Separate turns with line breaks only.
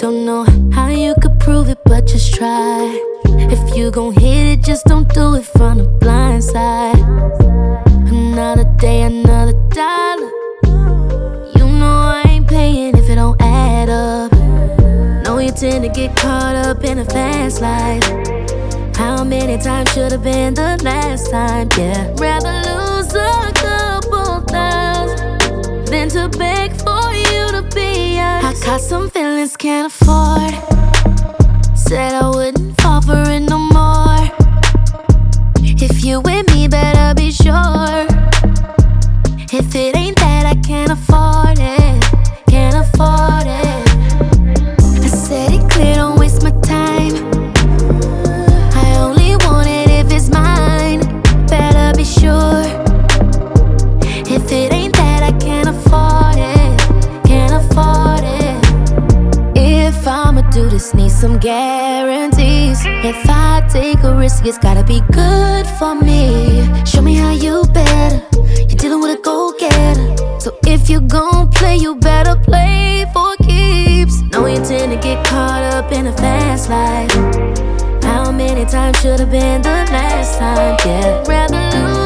Don't know how you could prove it, but just try. If you gon' hit it, just don't do it from the blind side. Another day, another dollar. You know I ain't paying if it don't add up. Know you tend to get caught up in a fast life. How many times should've been the last time? Yeah, rather lose a couple thousand than to beg for you to be honest. I got some feelings can't afford. Said I wouldn't fall for it no more. If you with me, better be sure. If it ain't that, I can't afford it. Can't afford it. I said it clear, don't waste my time. I only want it if it's mine. Better be sure. If it ain't that, I can't afford it. Can't afford it. If I'ma do this, need some guarantees. If I take a risk, it's gotta be good for me. Show me how you better. You're dealing with a go-getter. So if you gon' play, you better play for keeps. No, you tend to get caught up in a fast life. How many times should've been the last time? Yeah, rather lose